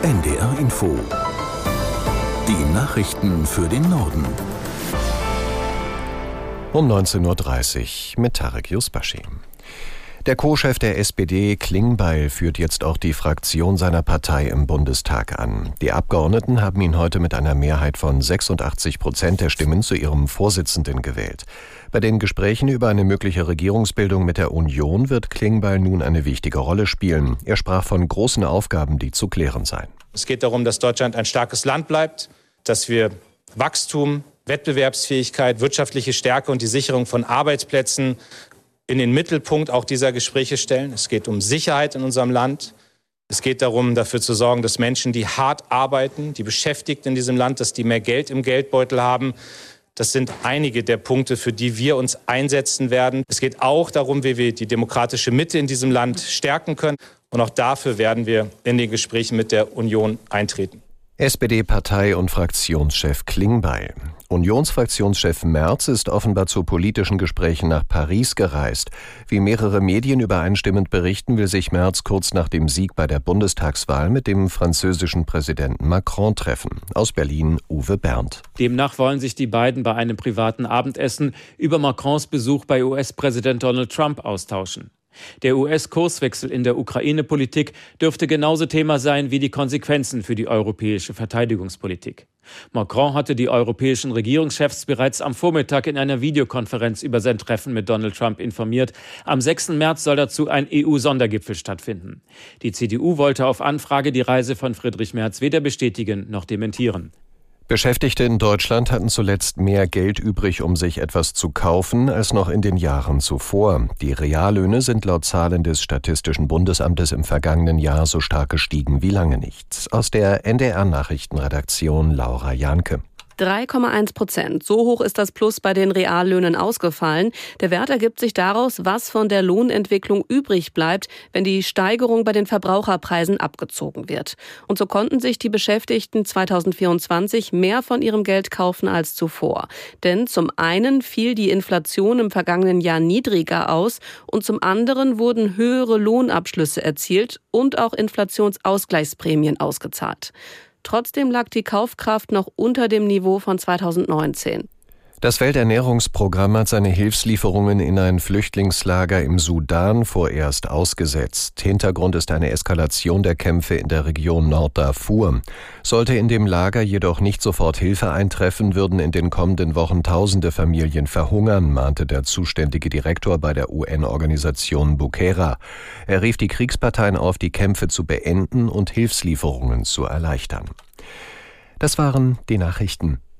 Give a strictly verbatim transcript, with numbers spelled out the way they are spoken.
N D R Info. Die Nachrichten für den Norden. Um neunzehn Uhr dreißig mit Tarek Yusbashi. Der Co-Chef der S P D, Klingbeil, führt jetzt auch die Fraktion seiner Partei im Bundestag an. Die Abgeordneten haben ihn heute mit einer Mehrheit von sechsundachtzig Prozent der Stimmen zu ihrem Vorsitzenden gewählt. Bei den Gesprächen über eine mögliche Regierungsbildung mit der Union wird Klingbeil nun eine wichtige Rolle spielen. Er sprach von großen Aufgaben, die zu klären seien. Es geht darum, dass Deutschland ein starkes Land bleibt, dass wir Wachstum, Wettbewerbsfähigkeit, wirtschaftliche Stärke und die Sicherung von Arbeitsplätzen in den Mittelpunkt auch dieser Gespräche stellen. Es geht um Sicherheit in unserem Land. Es geht darum, dafür zu sorgen, dass Menschen, die hart arbeiten, die Beschäftigten in diesem Land, dass die mehr Geld im Geldbeutel haben. Das sind einige der Punkte, für die wir uns einsetzen werden. Es geht auch darum, wie wir die demokratische Mitte in diesem Land stärken können. Und auch dafür werden wir in den Gesprächen mit der Union eintreten. S P D-Partei- und Fraktionschef Klingbeil. Unionsfraktionschef Merz ist offenbar zu politischen Gesprächen nach Paris gereist. Wie mehrere Medien übereinstimmend berichten, will sich Merz kurz nach dem Sieg bei der Bundestagswahl mit dem französischen Präsidenten Macron treffen. Aus Berlin Uwe Berndt. Demnach wollen sich die beiden bei einem privaten Abendessen über Macrons Besuch bei U S-Präsident Donald Trump austauschen. Der U S-Kurswechsel in der Ukraine-Politik dürfte genauso Thema sein wie die Konsequenzen für die europäische Verteidigungspolitik. Macron hatte die europäischen Regierungschefs bereits am Vormittag in einer Videokonferenz über sein Treffen mit Donald Trump informiert. Am sechsten März soll dazu ein E U-Sondergipfel stattfinden. Die C D U wollte auf Anfrage die Reise von Friedrich Merz weder bestätigen noch dementieren. Beschäftigte in Deutschland hatten zuletzt mehr Geld übrig, um sich etwas zu kaufen, als noch in den Jahren zuvor. Die Reallöhne sind laut Zahlen des Statistischen Bundesamtes im vergangenen Jahr so stark gestiegen wie lange nicht. Aus der N D R-Nachrichtenredaktion Laura Janke. drei Komma eins Prozent. So hoch ist das Plus bei den Reallöhnen ausgefallen. Der Wert ergibt sich daraus, was von der Lohnentwicklung übrig bleibt, wenn die Steigerung bei den Verbraucherpreisen abgezogen wird. Und so konnten sich die Beschäftigten zweitausendvierundzwanzig mehr von ihrem Geld kaufen als zuvor. Denn zum einen fiel die Inflation im vergangenen Jahr niedriger aus und zum anderen wurden höhere Lohnabschlüsse erzielt und auch Inflationsausgleichsprämien ausgezahlt. Trotzdem lag die Kaufkraft noch unter dem Niveau von zweitausendneunzehn. Das Welternährungsprogramm hat seine Hilfslieferungen in ein Flüchtlingslager im Sudan vorerst ausgesetzt. Hintergrund ist eine Eskalation der Kämpfe in der Region Nord-Darfur. Sollte in dem Lager jedoch nicht sofort Hilfe eintreffen, würden in den kommenden Wochen tausende Familien verhungern, mahnte der zuständige Direktor bei der U N-Organisation Bukera. Er rief die Kriegsparteien auf, die Kämpfe zu beenden und Hilfslieferungen zu erleichtern. Das waren die Nachrichten.